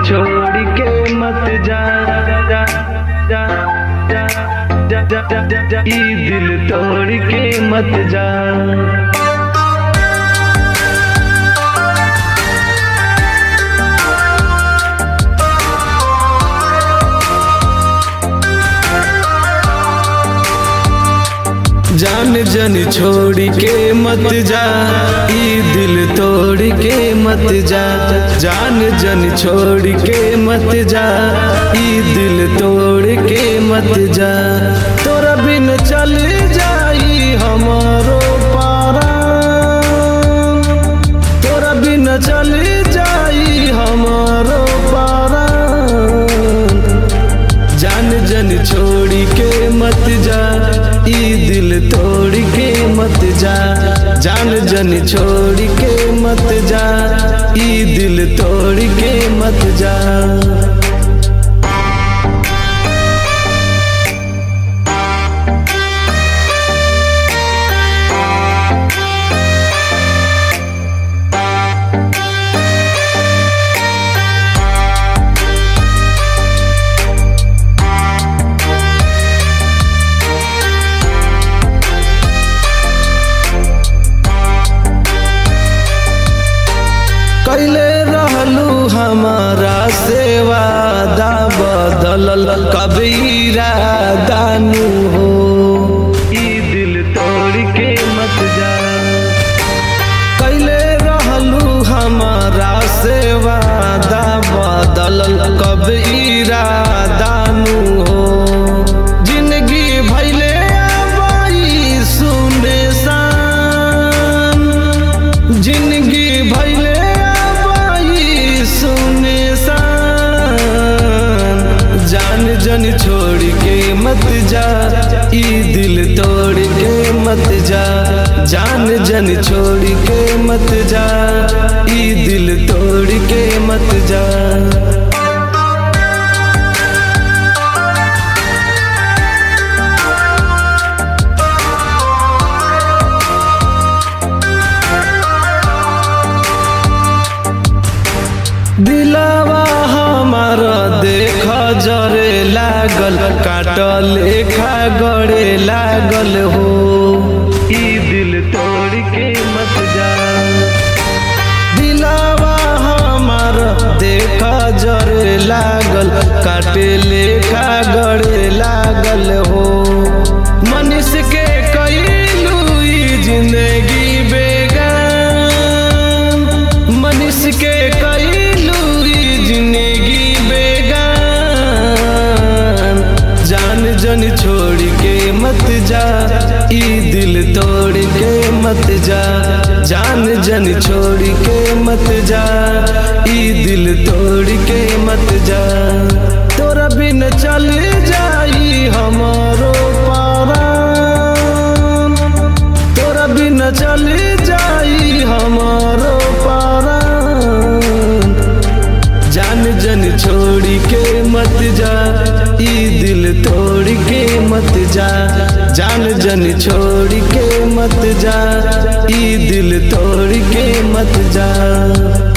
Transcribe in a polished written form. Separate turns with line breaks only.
छोड़ के मत जा, जा, जा, जा, जा, जा, जा, जा, जा, ई दिल तोड़ के मत जा। जान जन छोड़ के मत जा, ई दिल तोड़ के मत जा। जान जन छोड़ के मत जा, ई दिल तोड़ के मत जा। तोरा बिन चल जाई हमारो पारा, तोरा बिन चल जाई हमारो पारा। जान जन छोड़ के मत जा, ई दिल तोड़ के मत जा। जान जन छोड़ के मत जा, ई दिल तोड़ के मत जा। कैले रहलू हमारा से वादा, बदलल कब इरादा नु हो। ई दिल तोड़ के मत जा। कैले रहलू हमारा से वादा, बदलल कब इरादा नु हो। जिंदगी भैले आबाई सुनसान, जिंदगी भैले जान जन छोड़ के मत जा, ई दिल तोड़ के मत जा। जान जन छोड़ के मत जा, ई दिल तोड़ के मत जा। दिलावा हमारा देखा जरे लागल, काटल लेखा गड़े लागल हो। ई दिल तोड़ के मत जा। दिलावा हमारा देखा जरे लागल, काटे लेखा गड़े लागल हो। मनीष के कइलू ई जिंदगी बेगान, मनीष के कइलू ई जिंदगी बेगान। जान जन छोड़ के मत जा, ई दिल तोड़ के मत जा। जान जन छोड़ के मत जा, ई दिल तोड़ के मत जा। तोरा बिन चल जाई हमारो पारा, तोरा बिन चल जाई हमारो पारा। जान जन छोड़ के मत जा, ई दिल तोड़ के मत जा। जान जन छोड़ के मत जा, ई दिल तोड़ के मत जा।